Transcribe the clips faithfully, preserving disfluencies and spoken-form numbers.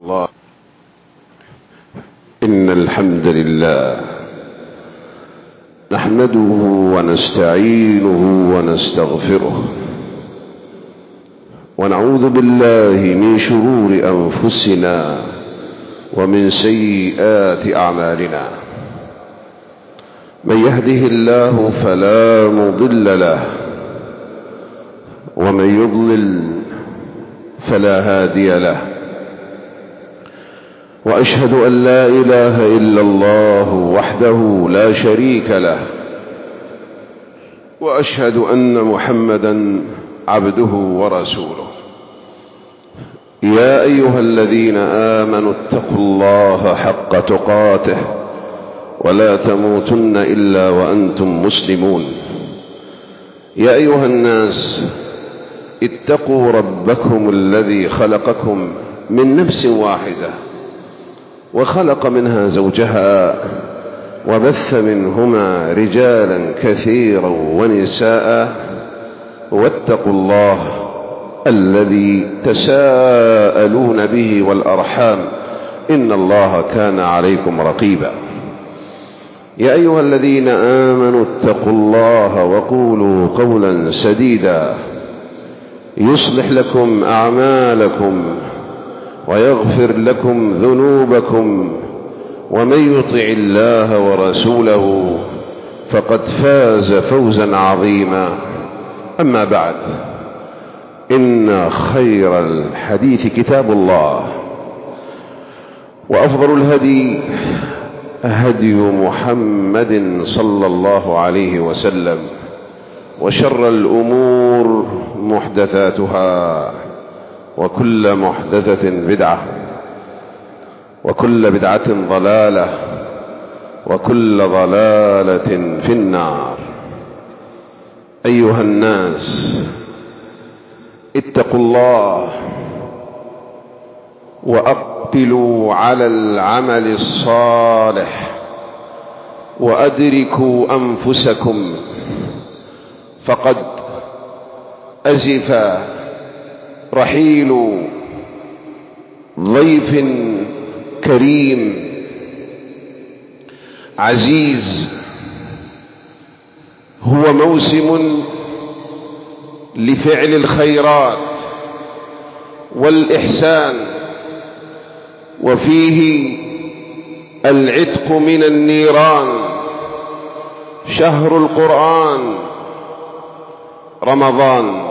الله. إن الحمد لله نحمده ونستعينه ونستغفره ونعوذ بالله من شرور أنفسنا ومن سيئات أعمالنا. من يهده الله فلا مضل له ومن يضلل فلا هادي له، وأشهد أن لا إله إلا الله وحده لا شريك له، وأشهد أن محمدا عبده ورسوله. يا أيها الذين آمنوا اتقوا الله حق تقاته ولا تموتن إلا وأنتم مسلمون. يا أيها الناس اتقوا ربكم الذي خلقكم من نفس واحدة وخلق منها زوجها وبث منهما رجالا كثيرا ونساء، واتقوا الله الذي تساءلون به والأرحام إن الله كان عليكم رقيبا. يا أيها الذين آمنوا اتقوا الله وقولوا قولا سديدا يصلح لكم أعمالكم ويغفر لكم ذنوبكم، ومن يطع الله ورسوله فقد فاز فوزا عظيما. أما بعد، إن خير الحديث كتاب الله، وأفضل الهدي هدي محمد صلى الله عليه وسلم، وشر الأمور محدثاتها، وكل محدثة بدعة، وكل بدعة ضلالة، وكل ضلالة في النار. أيها الناس اتقوا الله وأقبلوا على العمل الصالح وأدركوا أنفسكم، فقد أزف رحيل ضيف كريم عزيز. هو موسم لفعل الخيرات والإحسان، وفيه العتق من النيران. شهر القرآن رمضان،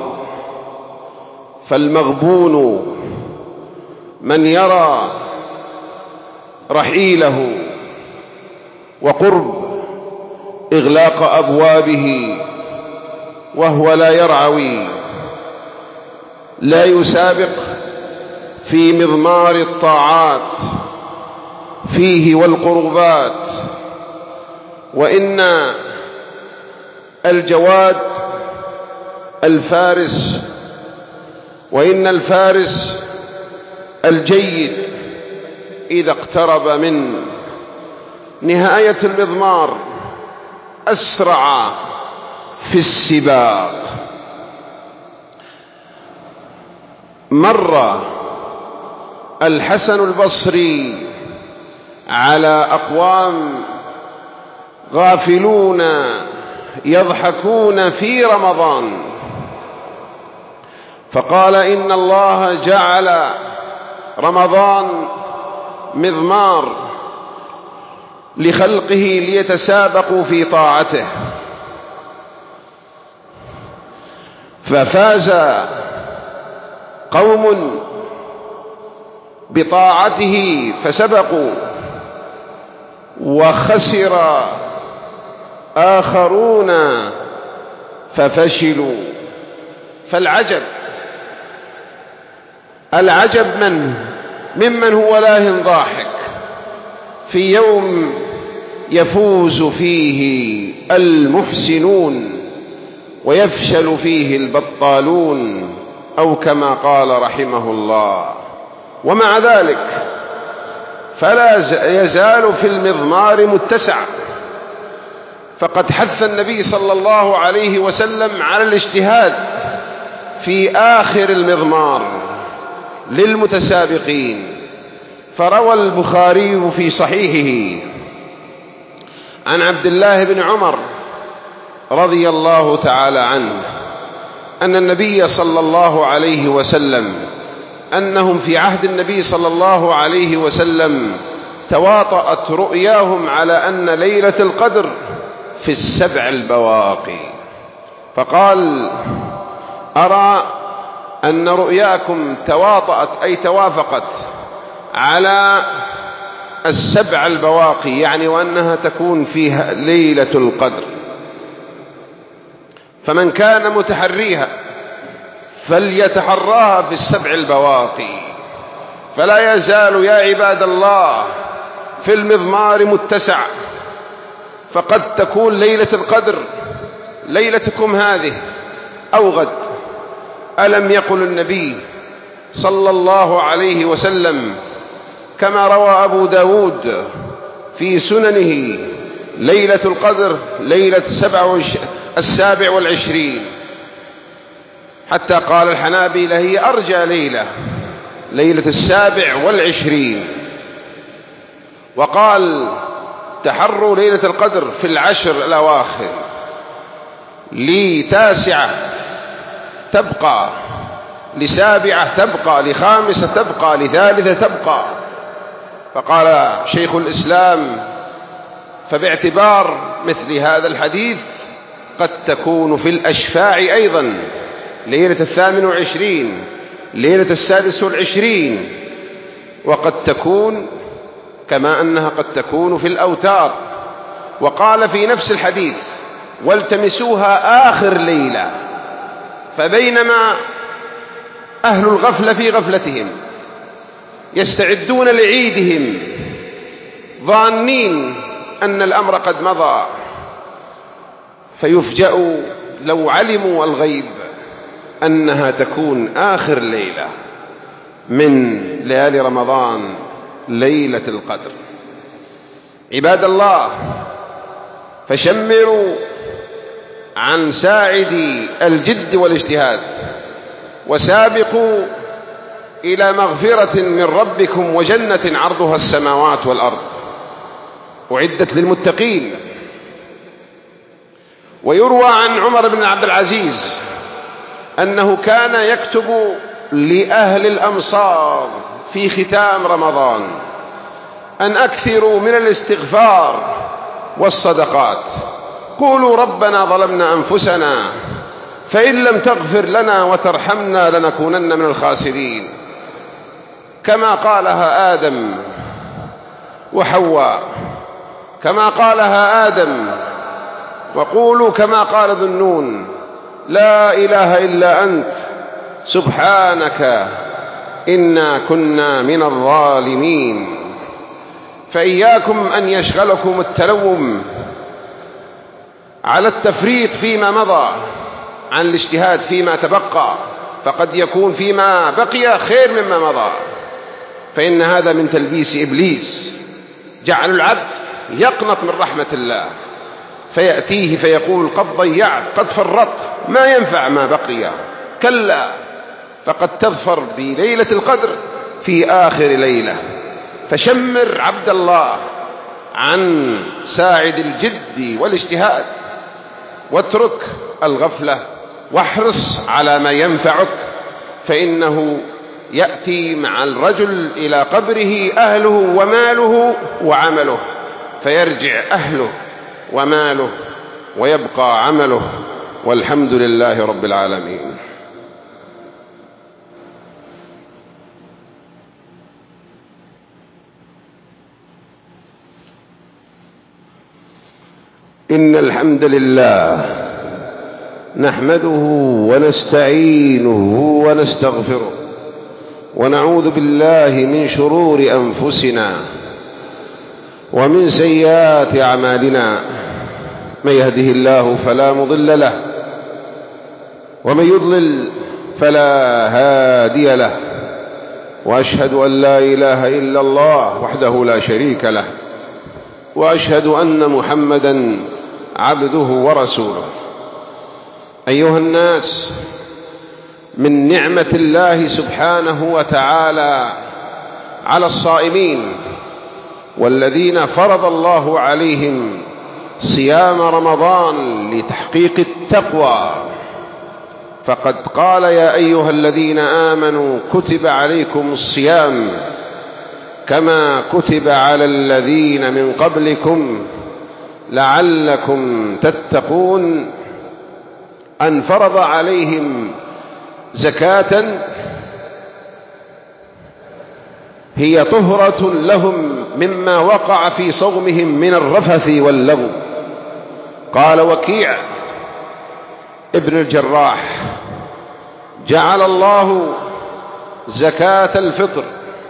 فالمغبون من يرى رحيله وقرب إغلاق أبوابه وهو لا يرعوي، لا يسابق في مضمار الطاعات فيه والقربات. وإن الجواد الفارس وإن الفارس الجيد إذا اقترب من نهاية المضمار أسرع في السباق. مر الحسن البصري على أقوام غافلون يضحكون في رمضان، فقال: إن الله جعل رمضان مضمار لخلقه ليتسابقوا في طاعته، ففاز قوم بطاعته فسبقوا، وخسر آخرون ففشلوا. فالعجب العجب من ممن هو لاه ضاحك في يوم يفوز فيه المحسنون ويفشل فيه البطالون، أو كما قال رحمه الله. ومع ذلك فلا يزال في المضمار متسع، فقد حث النبي صلى الله عليه وسلم على الاجتهاد في آخر المضمار للمتسابقين، فروى البخاري في صحيحه عن عبد الله بن عمر رضي الله تعالى عنه أن النبي صلى الله عليه وسلم أنهم في عهد النبي صلى الله عليه وسلم تواطأت رؤياهم على أن ليلة القدر في السبع البواقي، فقال: أرى أن رؤياكم تواطأت أي توافقت على السبع البواقي، يعني وأنها تكون فيها ليلة القدر، فمن كان متحريها فليتحراها في السبع البواقي، فلا يزال يا عباد الله في المضمار متسع، فقد تكون ليلة القدر ليلتكم هذه أو غد. ألم يقل النبي صلى الله عليه وسلم كما روى أبو داود في سننه: ليلة القدر ليلة السابع والعشرين، حتى قال الحنابلة هي أرجى ليلة، ليلة السابع والعشرين. وقال: تحروا ليلة القدر في العشر الأواخر، لتاسعة تبقى، لسابعة تبقى، لخامسة تبقى، لثالثة تبقى. فقال شيخ الإسلام: فباعتبار مثل هذا الحديث قد تكون في الأشفاع أيضا، ليلة الثامن والعشرين، ليلة السادس والعشرين، وقد تكون كما أنها قد تكون في الأوتار. وقال في نفس الحديث: والتمسوها آخر ليلة. فبينما أهل الغفلة في غفلتهم يستعدون لعيدهم ظانين أن الأمر قد مضى، فيفجأوا لو علموا الغيب أنها تكون آخر ليلة من ليالي رمضان، ليلة القدر. عباد الله، فشمروا عن ساعد الجد والاجتهاد، وسابقوا إلى مغفرة من ربكم وجنة عرضها السماوات والأرض أعدت للمتقين. ويروى عن عمر بن عبد العزيز أنه كان يكتب لأهل الأمصار في ختام رمضان أن أكثروا من الاستغفار والصدقات، قولوا ربنا ظلمنا أنفسنا فإن لم تغفر لنا وترحمنا لنكونن من الخاسرين، كما قالها آدم وحواء، كما قالها آدم. وقولوا كما قال ذو النون: لا إله إلا أنت سبحانك إنا كنا من الظالمين. فإياكم أن يشغلكم التلوم على التفريط فيما مضى عن الاجتهاد فيما تبقى، فقد يكون فيما بقي خير مما مضى، فإن هذا من تلبيس إبليس، جعل العبد يقنط من رحمة الله، فيأتيه فيقول: قد ضيعت، قد فرطت، ما ينفع ما بقي. كلا، فقد تظفر بليلة القدر في آخر ليلة. فشمر عبد الله عن ساعد الجد والاجتهاد، واترك الغفلة، واحرص على ما ينفعك، فإنه يأتي مع الرجل إلى قبره أهله وماله وعمله، فيرجع أهله وماله ويبقى عمله، والحمد لله رب العالمين. إن الحمد لله نحمده ونستعينه ونستغفره، ونعوذ بالله من شرور أنفسنا ومن سيئات أعمالنا، من يهده الله فلا مضل له، ومن يضلل فلا هادي له، وأشهد أن لا إله إلا الله وحده لا شريك له، وأشهد أن محمدا عبده ورسوله. أيها الناس، من نعمة الله سبحانه وتعالى على الصائمين والذين فرض الله عليهم صيام رمضان لتحقيق التقوى، فقد قال يا أيها الذين آمنوا كتب عليكم الصيام كما كتب على الذين من قبلكم لعلكم تتقون، أن فرض عليهم زكاة هي طهرة لهم مما وقع في صومهم من الرفث واللغو. قال وكيع ابن الجراح جعل الله زكاة الفطر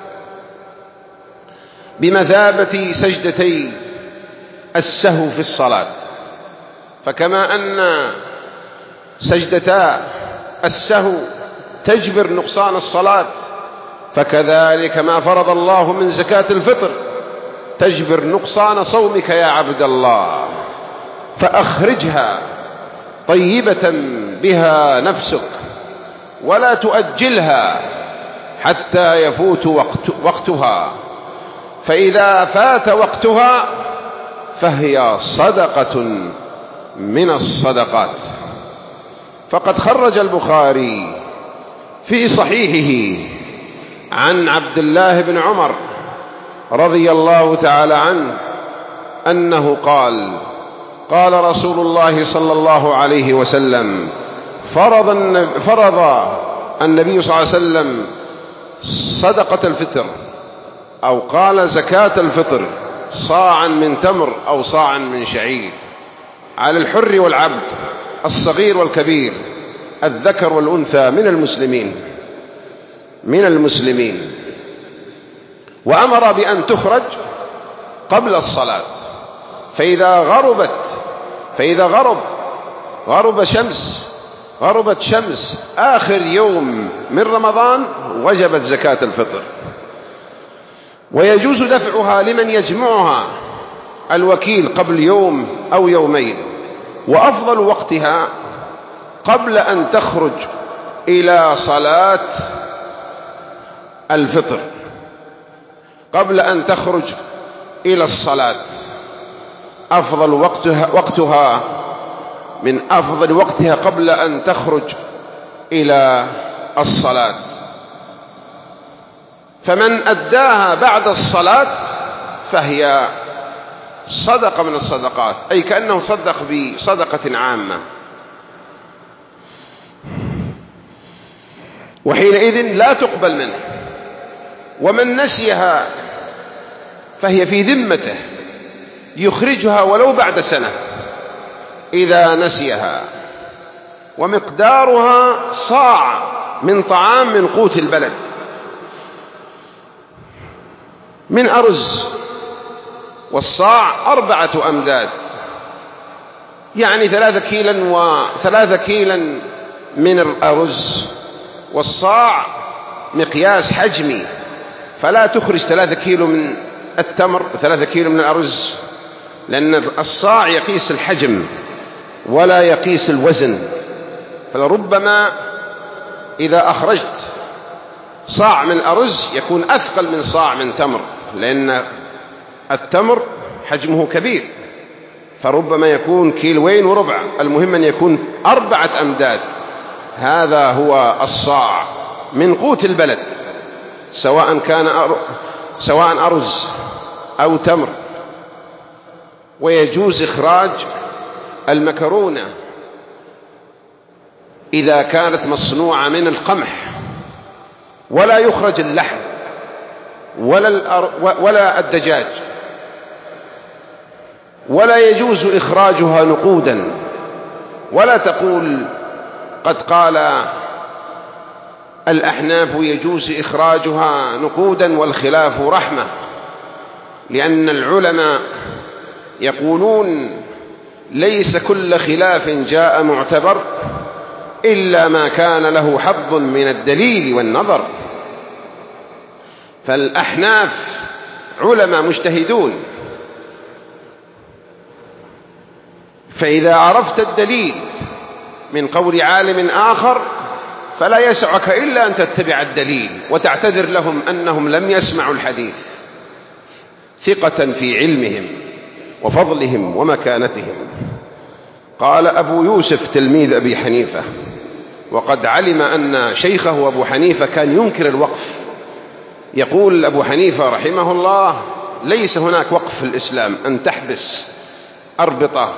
بمثابة سجدتي السهو في الصلاة، فكما أن سجدتا السهو تجبر نقصان الصلاة، فكذلك ما فرض الله من زكاة الفطر تجبر نقصان صومك يا عبد الله، فأخرجها طيبة بها نفسك ولا تؤجلها حتى يفوت وقت وقتها، فإذا فات وقتها فهي صدقة من الصدقات. فقد خرج البخاري في صحيحه عن عبد الله بن عمر رضي الله تعالى عنه أنه قال قال رسول الله صلى الله عليه وسلم فرض فرض النبي صلى الله عليه وسلم صدقة الفطر، أو قال زكاة الفطر صاعا من تمر أو صاعا من شعير على الحر والعبد الصغير والكبير الذكر والأنثى من المسلمين من المسلمين وأمر بأن تخرج قبل الصلاة، فإذا غربت فإذا غرب غرب شمس غربت شمس آخر يوم من رمضان وجبت زكاة الفطر، ويجوز دفعها لمن يجمعها الوكيل قبل يوم أو يومين، وأفضل وقتها قبل أن تخرج إلى صلاة الفطر، قبل أن تخرج إلى الصلاة أفضل وقتها, وقتها من أفضل وقتها قبل أن تخرج إلى الصلاة. فمن أداها بعد الصلاة فهي صدقة من الصدقات، أي كأنه صدق بصدقة عامة، وحينئذ لا تقبل منه. ومن نسيها فهي في ذمته يخرجها ولو بعد سنة إذا نسيها، ومقدارها صاع من طعام من قوت البلد من أرز، والصاع أربعة أمداد، يعني ثلاثة كيلا وثلاثة كيلا من الأرز، والصاع مقياس حجمي، فلا تخرج ثلاثة كيلو من التمر وثلاثة كيلو من الأرز، لأن الصاع يقيس الحجم ولا يقيس الوزن، فلربما إذا أخرجت صاع من الأرز يكون أثقل من صاع من تمر، لأن التمر حجمه كبير، فربما يكون كيلوين وربع، المهم أن يكون أربعة أمداد. هذا هو الصاع من قوت البلد، سواء كان أر... سواء أرز أو تمر. ويجوز إخراج المكرونة إذا كانت مصنوعة من القمح، ولا يخرج اللحم ولا, الأر... ولا الدجاج، ولا يجوز إخراجها نقودا، ولا تقول قد قال الأحناف يجوز إخراجها نقودا والخلاف رحمة، لأن العلماء يقولون ليس كل خلاف جاء معتبر إلا ما كان له حظ من الدليل والنظر، فالأحناف علماء مجتهدون، فإذا عرفت الدليل من قول عالم آخر فلا يسعك إلا أن تتبع الدليل وتعتذر لهم أنهم لم يسمعوا الحديث ثقة في علمهم وفضلهم ومكانتهم. قال أبو يوسف تلميذ أبي حنيفة، وقد علم أن شيخه أبو حنيفة كان ينكر الوقف، يقول أبو حنيفة رحمه الله: ليس هناك وقف في الإسلام أن تحبس أربطة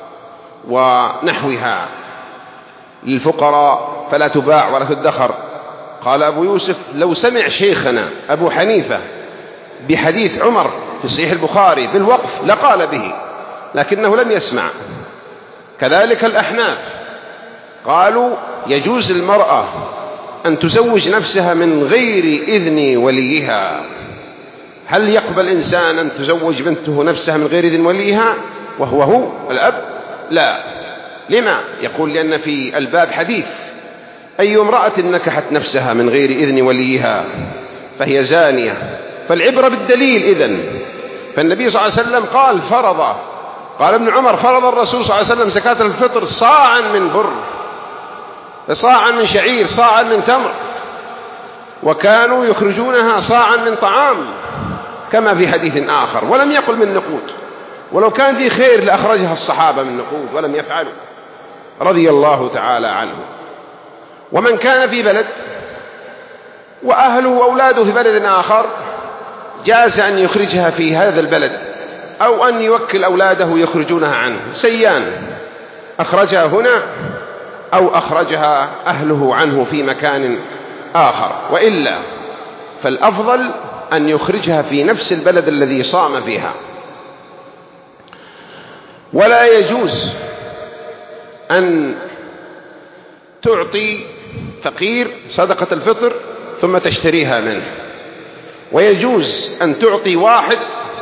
ونحوها للفقراء فلا تباع ولا تدخر. قال أبو يوسف: لو سمع شيخنا أبو حنيفة بحديث عمر في صحيح البخاري بالوقف لقال به، لكنه لم يسمع. كذلك الأحناف قالوا: يجوز المرأة أن تزوج نفسها من غير إذن وليها. هل يقبل إنسان أن تزوج بنته نفسها من غير إذن وليها وهو هو الأب؟ لا. لما؟ يقول: لأن في الباب حديث: أي امرأة نكحت نفسها من غير إذن وليها فهي زانية. فالعبرة بالدليل إذن. فالنبي صلى الله عليه وسلم قال فرض قال ابن عمر: فرض الرسول صلى الله عليه وسلم زكاة الفطر صاعا من بر، صاعا من شعير، صاعا من تمر، وكانوا يخرجونها صاعا من طعام كما في حديث آخر، ولم يقل من نقود. ولو كان في خير لأخرجها الصحابة من نقود ولم يفعلوا رضي الله تعالى عنه. ومن كان في بلد وأهله وأولاده في بلد آخر جاز أن يخرجها في هذا البلد، أو أن يوكل أولاده يخرجونها عنه، سيان أخرجها هنا أو أخرجها أهله عنه في مكان آخر. وإلا فالأفضل أن يخرجها في نفس البلد الذي صام فيها. ولا يجوز أن تعطي فقير صدقة الفطر ثم تشتريها منه، ويجوز أن تعطي واحد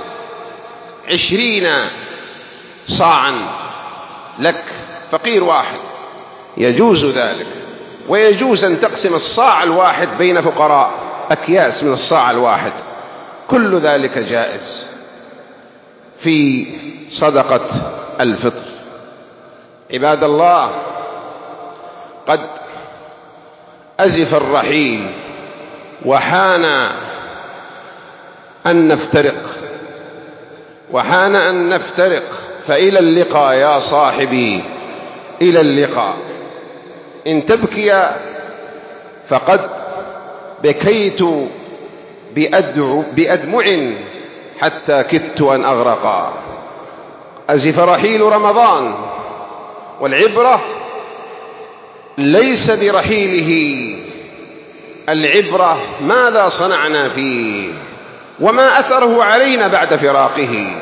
عشرين صاعا لك، فقير واحد، يجوز ذلك. ويجوز أن تقسم الصاع الواحد بين فقراء، أكياس من الصاع الواحد، كل ذلك جائز في صدقة الفطر. عباد الله، قد أزف الرحيل وحان أن نفترق وحان أن نفترق فإلى اللقاء يا صاحبي، إلى اللقاء. إن تبكي فقد بكيت بأدمع حتى كدت أن أغرقا. أزف رحيل رمضان، والعبرة ليس برحيله، العبرة ماذا صنعنا فيه وما أثره علينا بعد فراقه.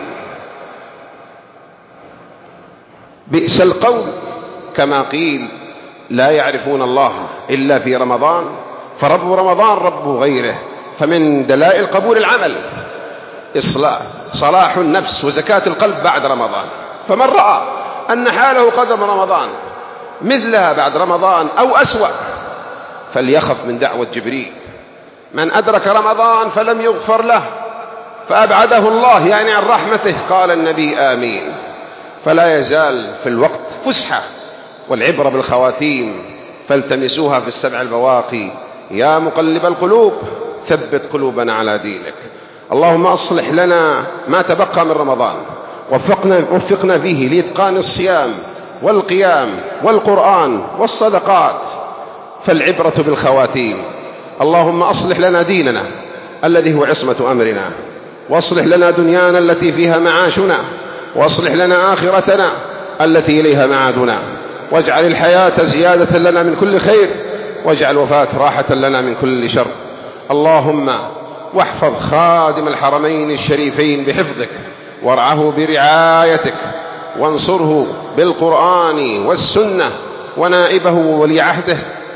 بئس القول كما قيل: لا يعرفون الله إلا في رمضان، فرب رمضان رب غيره. فمن دلائل قبول العمل إصلاح صلاح النفس وزكاة القلب بعد رمضان. فمن رأى أن حاله قدم رمضان مثلها بعد رمضان أو أسوأ فليخف من دعوة جبريل. من أدرك رمضان فلم يغفر له فأبعده الله، يعني عن رحمته، قال النبي آمين. فلا يزال في الوقت فسحة، والعبرة بالخواتيم، فالتمسوها في السبع البواقي. يا مقلب القلوب ثبت قلوبنا على دينك. اللهم أصلح لنا ما تبقى من رمضان، وفقنا, وفقنا فيه لإتقان الصيام والقيام والقرآن والصدقات، فالعبرة بالخواتيم. اللهم أصلح لنا ديننا الذي هو عصمة أمرنا، واصلح لنا دنيانا التي فيها معاشنا، واصلح لنا آخرتنا التي إليها معادنا، واجعل الحياة زيادة لنا من كل خير، واجعل الوفاة راحة لنا من كل شر. اللهم واحفظ خادم الحرمين الشريفين بحفظك، وارعه برعايتك، وانصره بالقرآن والسنة، ونائبه وولي عهده،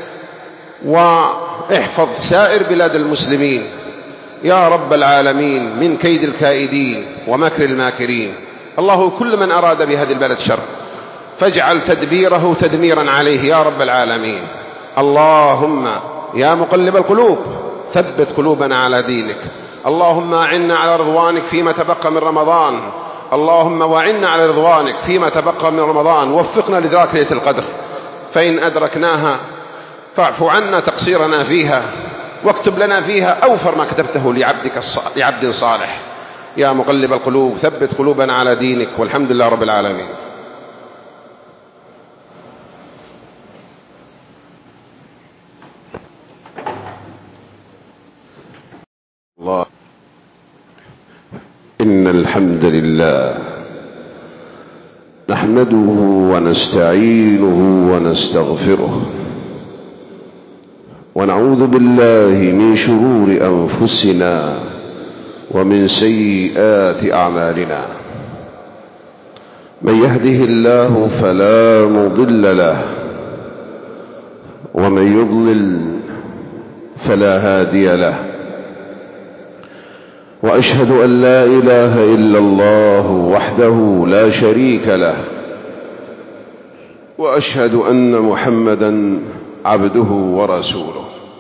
واحفظ سائر بلاد المسلمين يا رب العالمين من كيد الكائدين ومكر الماكرين. الله كل من أراد بهذه البلد شر فاجعل تدبيره تدميرا عليه يا رب العالمين. اللهم يا مقلب القلوب ثبت قلوبنا على دينك. اللهم أعنا على رضوانك فيما تبقى من رمضان. اللهم وعنا على رضوانك فيما تبقى من رمضان. وفقنا لإدراك ليلة القدر، فإن أدركناها فاعفو عنا تقصيرنا فيها، واكتب لنا فيها أوفر ما كتبته لعبدك لعبد صالح. يا مقلب القلوب ثبت قلوبنا على دينك، والحمد لله رب العالمين. الله. إن الحمد لله نحمده ونستعينه ونستغفره، ونعوذ بالله من شرور أنفسنا ومن سيئات أعمالنا. من يهده الله فلا مضل له، ومن يضلل فلا هادي له. وأشهد أن لا إله إلا الله وحده لا شريك له، وأشهد أن محمدا عبده ورسوله.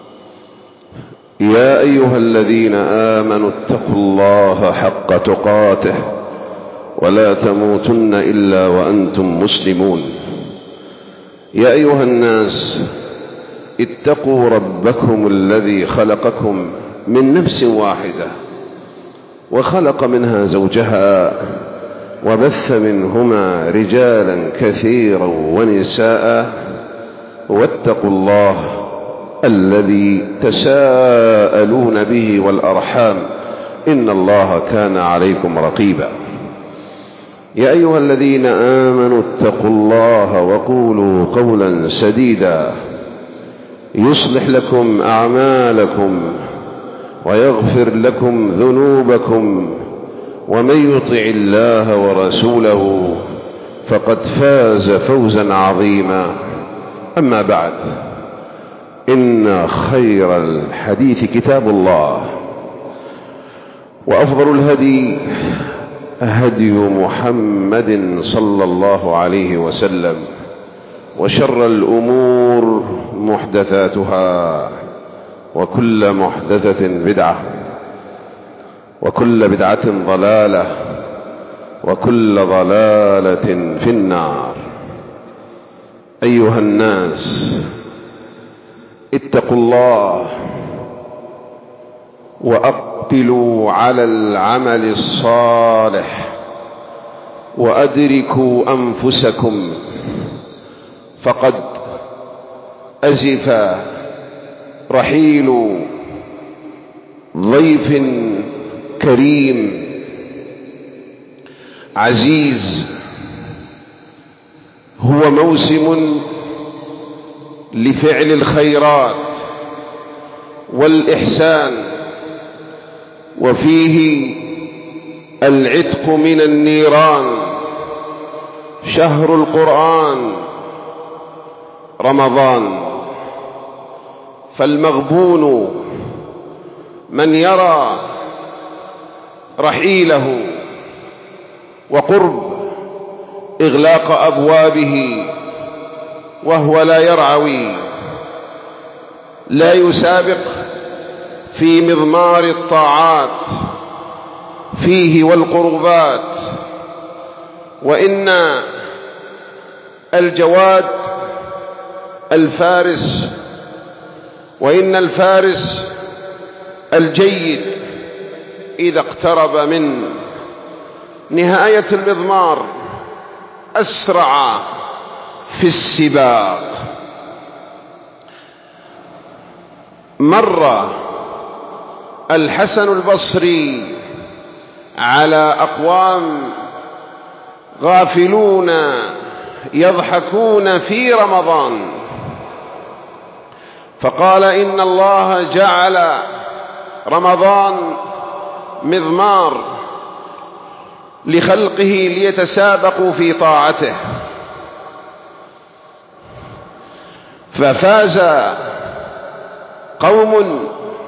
يا أيها الذين آمنوا اتقوا الله حق تقاته ولا تموتن إلا وأنتم مسلمون. يا أيها الناس اتقوا ربكم الذي خلقكم من نفس واحدة، وخلق منها زوجها، وبث منهما رجالا كثيرا ونساء. واتقوا الله الذي تساءلون به والأرحام، إن الله كان عليكم رقيبا. يا أيها الذين آمنوا اتقوا الله وقولوا قولا سديدا يصلح لكم أعمالكم ويغفر لكم ذنوبكم، ومن يطع الله ورسوله فقد فاز فوزا عظيما. أما بعد، إن خير الحديث كتاب الله، وأفضل الهدي هدي محمد صلى الله عليه وسلم، وشر الأمور محدثاتها، وكل محدثة بدعة، وكل بدعة ضلالة، وكل ضلالة في النار. أيها الناس اتقوا الله، وأقبلوا على العمل الصالح، وأدركوا أنفسكم، فقد أزف رحيل ضيف كريم عزيز. هو موسم لفعل الخيرات والإحسان، وفيه العتق من النيران. شهر القرآن رمضان، فالمغبون من يرى رحيله وقرب إغلاق أبوابه وهو لا يرعوي، لا يسابق في مضمار الطاعات فيه والقربات. وإن الجواد الفارس وإن الفارس الجيد إذا اقترب من نهاية المضمار أسرع في السباق. مر الحسن البصري على أقوام غافلون يضحكون في رمضان، فقال: إن الله جعل رمضان مضمار لخلقه ليتسابقوا في طاعته، ففاز قوم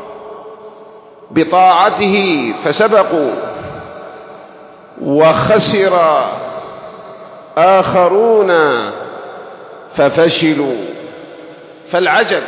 بطاعته فسبقوا، وخسر آخرون ففشلوا. فالعجب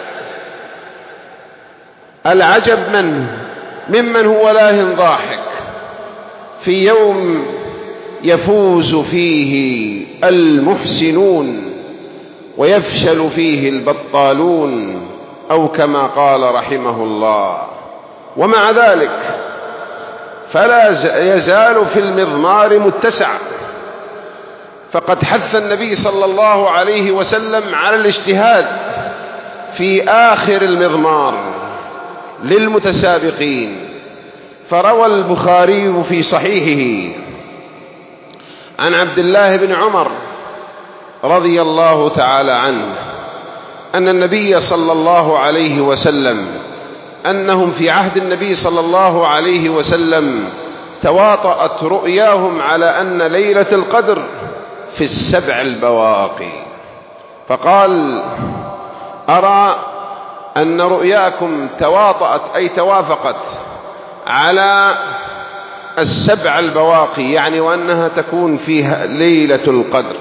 العجب من ممن هو لاه ضاحك في يوم يفوز فيه المحسنون ويفشل فيه البطالون. أو كما قال رحمه الله. ومع ذلك فلا يزال في المضمار متسع، فقد حث النبي صلى الله عليه وسلم على الاجتهاد في آخر المضمار للمتسابقين. فروى البخاري في صحيحه عن عبد الله بن عمر رضي الله تعالى عنه أن النبي صلى الله عليه وسلم أنهم في عهد النبي صلى الله عليه وسلم تواطأت رؤياهم على أن ليلة القدر في السبع البواقي، فقال: أرى أن رؤياكم تواطأت أي توافقت على السبع البواقي، يعني وأنها تكون فيها ليلة القدر،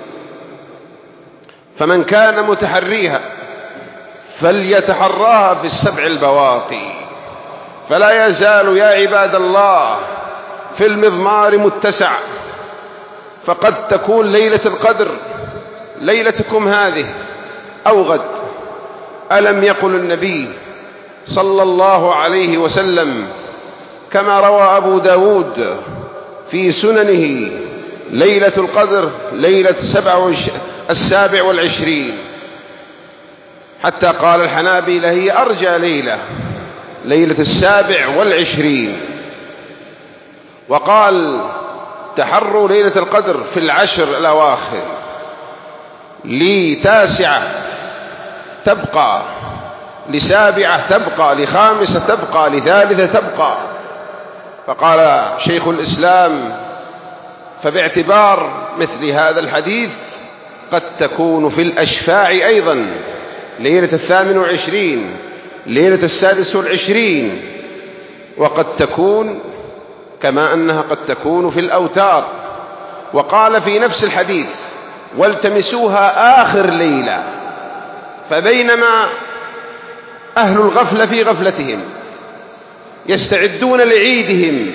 فمن كان متحريها فليتحراها في السبع البواقي. فلا يزال يا عباد الله في المضمار متسع، فقد تكون ليلة القدر ليلتكم هذه أو غد. ألم يقل النبي صلى الله عليه وسلم كما روى أبو داود في سننه: ليلة القدر ليلة السابع والعشرين، حتى قال الحنابلة هي أرجى ليلة، ليلة السابع والعشرين. وقال: تحروا ليلة القدر في العشر الأواخر، لتاسعة تبقى، لسابعة تبقى، لخامسة تبقى، لثالثة تبقى. فقال شيخ الإسلام: فباعتبار مثل هذا الحديث قد تكون في الأشفاع أيضا، ليلة الثامن والعشرين، ليلة السادس والعشرين، وقد تكون كما أنها قد تكون في الأوتار. وقال في نفس الحديث: والتمسوها آخر ليلة. فبينما أهل الغفلة في غفلتهم يستعدون لعيدهم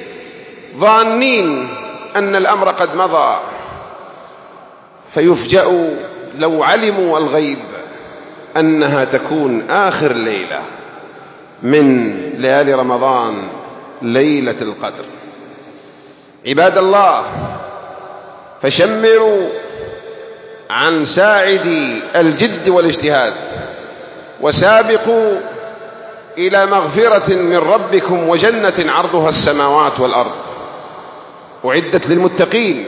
ظانين أن الأمر قد مضى، فيفجأوا لو علموا الغيب أنها تكون آخر ليلة من ليالي رمضان، ليلة القدر. عباد الله، فشمروا عن ساعد الجد والاجتهاد، وسابقوا إلى مغفرة من ربكم وجنة عرضها السماوات والأرض أعدت للمتقين.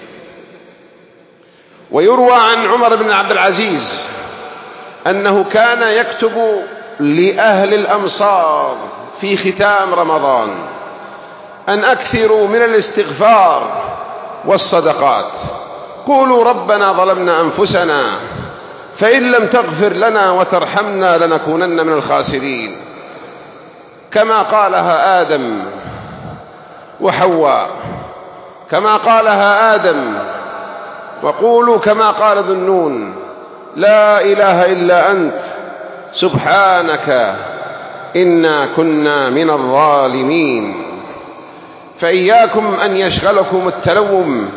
ويروى عن عمر بن عبد العزيز أنه كان يكتب لأهل الأمصار في ختام رمضان أن أكثروا من الاستغفار والصدقات، قولوا ربنا ظلمنا أنفسنا فإن لم تغفر لنا وترحمنا لنكونن من الخاسرين، كما قالها آدم وحواء، كما قالها آدم. وقولوا كما قال ذو النون: لا إله إلا أنت سبحانك إنا كنا من الظالمين. فإياكم أن يشغلكم التلوم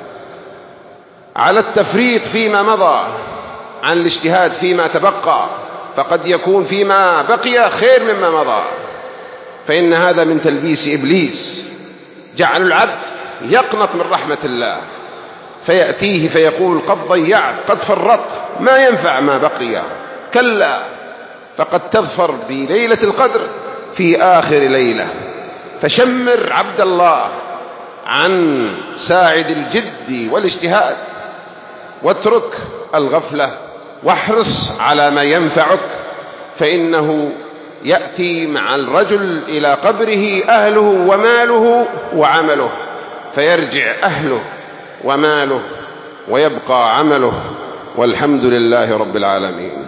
على التفريط فيما مضى عن الاجتهاد فيما تبقى، فقد يكون فيما بقي خير مما مضى، فإن هذا من تلبيس إبليس، جعل العبد يقنط من رحمة الله، فيأتيه فيقول: قد ضيعت، قد فرطت، ما ينفع ما بقي. كلا، فقد تظفر بليلة القدر في آخر ليلة. فشمر عبد الله عن ساعد الجد والاجتهاد، واترك الغفلة، واحرص على ما ينفعك، فإنه يأتي مع الرجل إلى قبره أهله وماله وعمله، فيرجع أهله وماله ويبقى عمله، والحمد لله رب العالمين.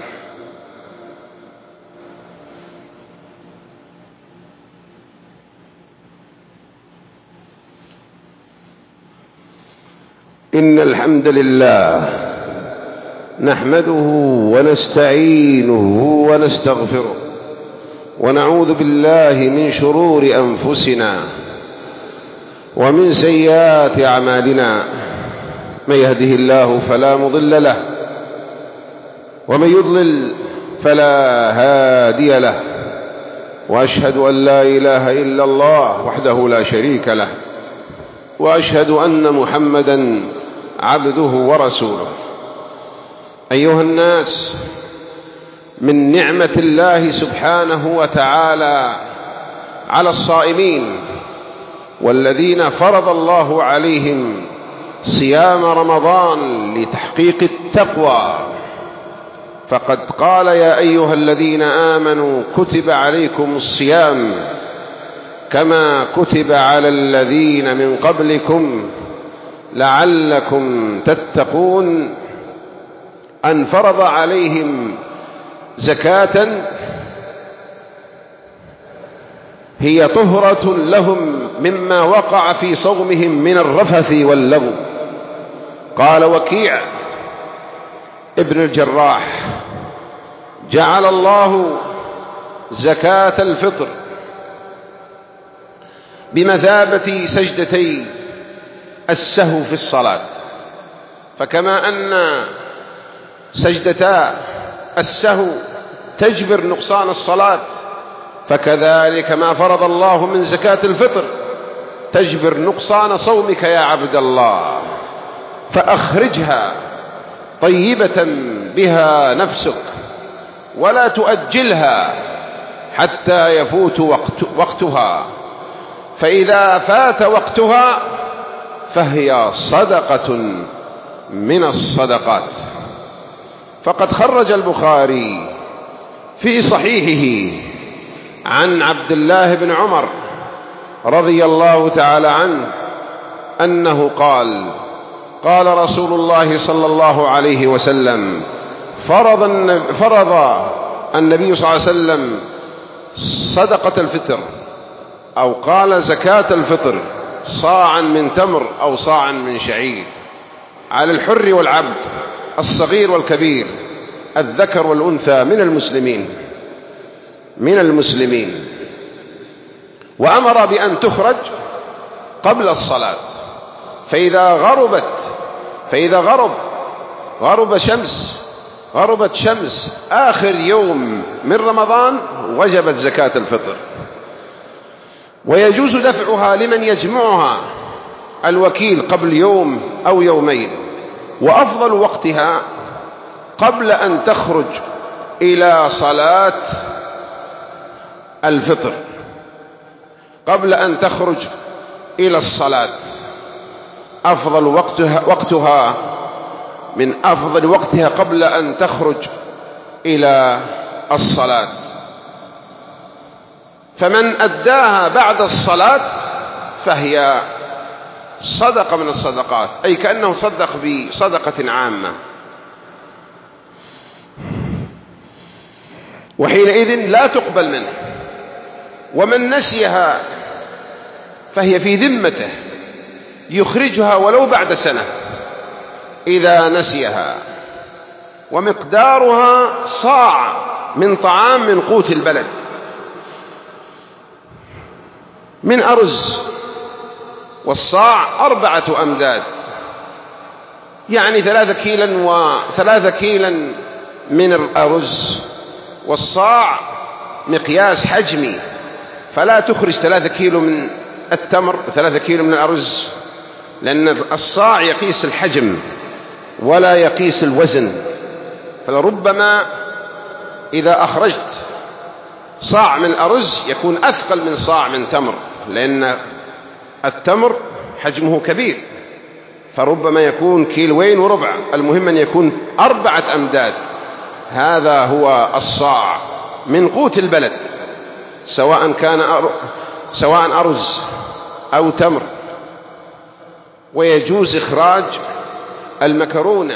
إن الحمد لله نحمده ونستعينه ونستغفره، ونعوذ بالله من شرور أنفسنا ومن سيئات أعمالنا، من يهده الله فلا مضل له، ومن يضلل فلا هادي له، وأشهد أن لا إله إلا الله وحده لا شريك له، وأشهد أن محمدا عبده ورسوله. أيها الناس، من نعمة الله سبحانه وتعالى على الصائمين والذين فرض الله عليهم صيام رمضان لتحقيق التقوى، فقد قال: يا أيها الذين آمنوا كتب عليكم الصيام كما كتب على الذين من قبلكم لعلكم تتقون. أن فرض عليهم زكاة هي طهرة لهم مما وقع في صومهم من الرفث واللغو. قال وكيع ابن الجراح: جعل الله زكاة الفطر بمثابة سجدتي السهو في الصلاة، فكما أن سجدتا السهو تجبر نقصان الصلاة، فكذلك ما فرض الله من زكاة الفطر تجبر نقصان صومك يا عبد الله، فأخرجها طيبة بها نفسك ولا تؤجلها حتى يفوت وقت وقتها، فإذا فات وقتها فهي صدقة من الصدقات. فقد خرج البخاري في صحيحه عن عبد الله بن عمر رضي الله تعالى عنه أنه قال: قال رسول الله صلى الله عليه وسلم: فرض النبي, فرض النبي صلى الله عليه وسلم صدقة الفطر، أو قال زكاة الفطر، صاعا من تمر أو صاعا من شعير، على الحر والعبد، الصغير والكبير، الذكر والأنثى من المسلمين من المسلمين وأمر بأن تخرج قبل الصلاة، فإذا غربت فإذا غرب غرب شمس غربت شمس آخر يوم من رمضان وجبت زكاة الفطر. ويجوز دفعها لمن يجمعها الوكيل قبل يوم أو يومين، وأفضل وقتها قبل أن تخرج إلى صلاة الفطر، قبل أن تخرج إلى الصلاة، أفضل وقتها, وقتها من أفضل وقتها قبل أن تخرج إلى الصلاة. فمن أداها بعد الصلاة فهي صدقة من الصدقات، أي كأنه صدق بصدقة عامة، وحينئذ لا تقبل منه. ومن نسيها فهي في ذمته، يخرجها ولو بعد سنة إذا نسيها، ومقدارها صاع من طعام من قوت البلد، من أرز، والصاع أربعة أمداد، يعني ثلاثة كيلا وثلاثة كيلا من الأرز، والصاع مقياس حجمي، فلا تخرج ثلاثة كيلو من التمر وثلاثة كيلو من الأرز، لأن الصاع يقيس الحجم ولا يقيس الوزن، فلربما إذا أخرجت صاع من الأرز يكون أثقل من صاع من تمر، لأن التمر حجمه كبير، فربما يكون كيلوين وربع، المهم أن يكون أربعة أمداد. هذا هو الصاع من قوت البلد، سواء كان أر... سواء أرز أو تمر. ويجوز إخراج المكرونة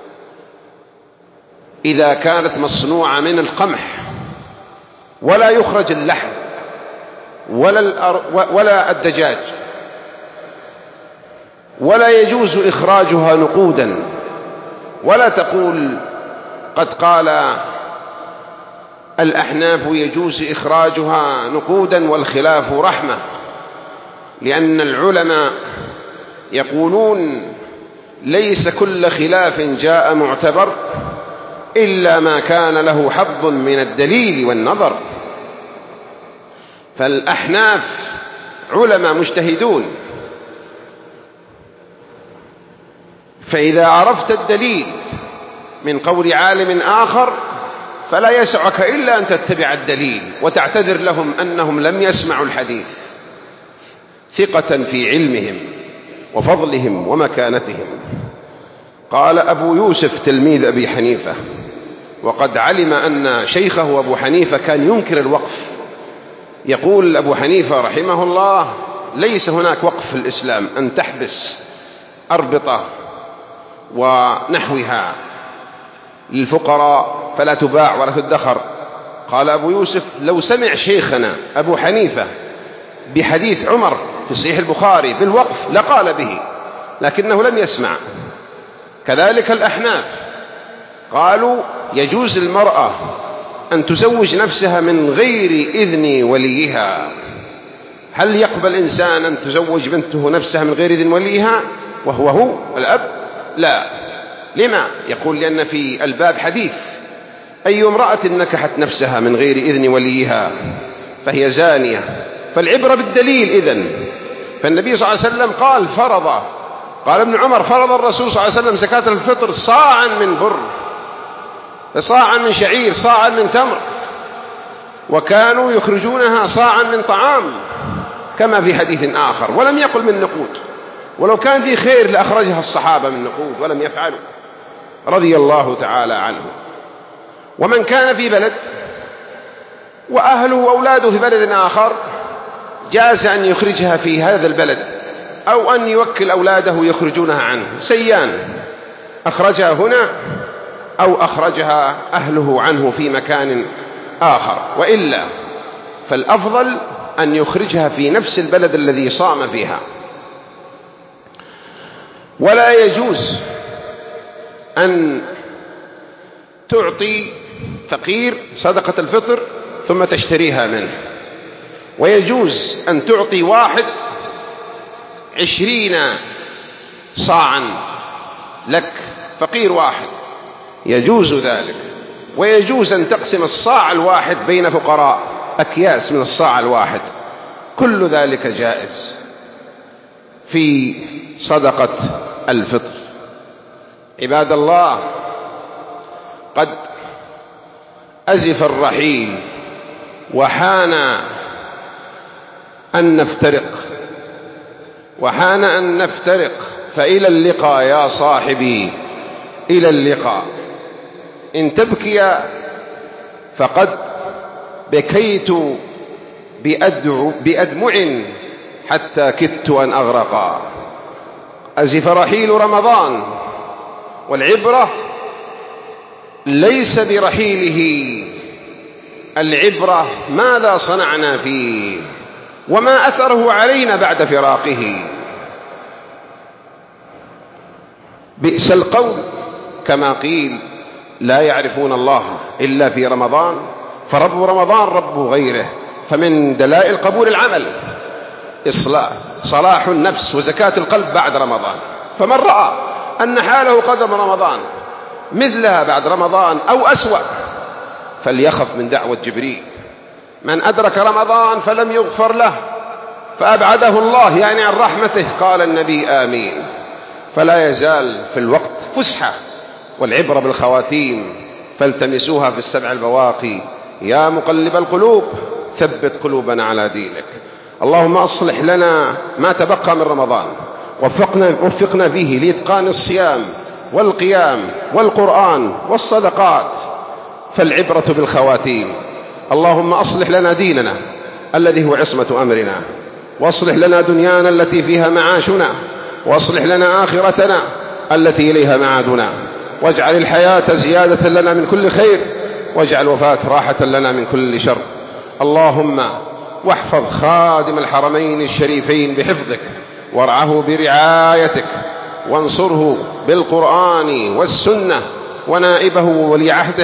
إذا كانت مصنوعة من القمح، ولا يخرج اللحم ولا, الأر... ولا الدجاج، ولا يجوز إخراجها نقودا، ولا تقول قد قال الأحناف يجوز إخراجها نقودا والخلاف رحمة، لأن العلماء يقولون ليس كل خلاف جاء معتبر إلا ما كان له حظ من الدليل والنظر. فالأحناف علماء مجتهدون، فإذا عرفت الدليل من قول عالم آخر فلا يسعك إلا أن تتبع الدليل وتعتذر لهم أنهم لم يسمعوا الحديث، ثقة في علمهم وفضلهم ومكانتهم. قال أبو يوسف تلميذ أبي حنيفة، وقد علم أن شيخه أبو حنيفة كان ينكر الوقف، يقول أبو حنيفة رحمه الله: ليس هناك وقف في الإسلام أن تحبس أربطة ونحوها للفقراء فلا تباع ولا تدخر. قال أبو يوسف: لو سمع شيخنا أبو حنيفة بحديث عمر في صحيح البخاري بالوقف لقال به، لكنه لم يسمع. كذلك الأحناف قالوا: يجوز المرأة أن تزوج نفسها من غير إذن وليها. هل يقبل إنسان أن تزوج بنته نفسها من غير إذن وليها وهو هو الأب؟ لا. لما؟ يقول: لأن في الباب حديث: أي امرأة نكحت نفسها من غير إذن وليها فهي زانية. فالعبرة بالدليل إذن. فالنبي صلى الله عليه وسلم قال فرض قال ابن عمر: فرض الرسول صلى الله عليه وسلم زكاة الفطر صاعا من بر، صاعا من شعير، صاعا من تمر، وكانوا يخرجونها صاعا من طعام كما في حديث آخر، ولم يقل من نقود. ولو كان في خير لأخرجها الصحابة من نقود ولم يفعلوا رضي الله تعالى عنه. ومن كان في بلد وأهله وأولاده في بلد آخر جاز أن يخرجها في هذا البلد، أو أن يوكل أولاده يخرجونها عنه، سيان أخرجها هنا أو أخرجها أهله عنه في مكان آخر. وإلا فالأفضل أن يخرجها في نفس البلد الذي صام فيها. ولا يجوز أن تعطي فقير صدقة الفطر ثم تشتريها منه، ويجوز أن تعطي واحد عشرين صاعا لك، فقير واحد، يجوز ذلك. ويجوز أن تقسم الصاع الواحد بين فقراء، أكياس من الصاع الواحد، كل ذلك جائز في صدقة الفطر. عباد الله، قد أزف الرحيل وحان أن نفترق وحان أن نفترق فإلى اللقاء يا صاحبي، إلى اللقاء. إن تبكي فقد بكيت بأدمع حتى كدت أن أغرقا. أزف رحيل رمضان، والعبرة ليس برحيله، العبرة ماذا صنعنا فيه وما أثره علينا بعد فراقه. بئس القول كما قيل: لا يعرفون الله إلا في رمضان، فرب رمضان رب غيره. فمن دلائل قبول العمل إصلاح صلاح النفس وزكاة القلب بعد رمضان. فمن رأى أن حاله قدم رمضان مثلها بعد رمضان أو أسوأ فليخف من دعوة جبريل. من أدرك رمضان فلم يغفر له فأبعده الله، يعني عن رحمته، قال النبي آمين. فلا يزال في الوقت فسحة، والعبرة بالخواتيم، فالتمسوها في السبع البواقي. يا مقلب القلوب ثبت قلوبنا على دينك. اللهم أصلح لنا ما تبقى من رمضان، وفقنا, وفقنا فيه لإتقان الصيام والقيام والقرآن والصدقات، فالعبرة بالخواتيم. اللهم أصلح لنا ديننا الذي هو عصمة أمرنا، واصلح لنا دنيانا التي فيها معاشنا، واصلح لنا آخرتنا التي إليها معادنا، واجعل الحياة زيادة لنا من كل خير، واجعل الوفاة راحة لنا من كل شر. اللهم واحفظ خادم الحرمين الشريفين بحفظك، وارعه برعايتك، وانصره بالقرآن والسنة، ونائبه وولي عهده،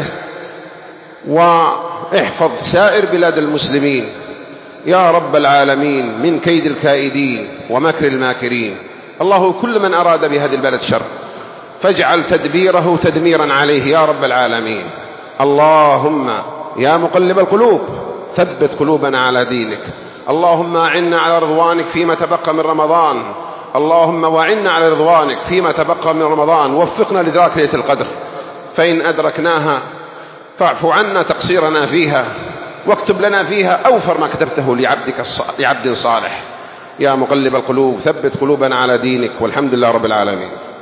واحفظ سائر بلاد المسلمين يا رب العالمين من كيد الكائدين ومكر الماكرين. الله كل من أراد بهذه البلد شر فاجعل تدبيره تدميرا عليه يا رب العالمين. اللهم يا مقلب القلوب ثبت قلوبنا على دينك. اللهم أعنا على رضوانك فيما تبقى من رمضان. اللهم وعنا على رضوانك فيما تبقى من رمضان. وفقنا لإدراك ليلة القدر، فإن أدركناها فاعف عنا تقصيرنا فيها، واكتب لنا فيها أوفر ما كتبته لعبدك لعبد صالح. يا مقلب القلوب ثبت قلوبنا على دينك، والحمد لله رب العالمين.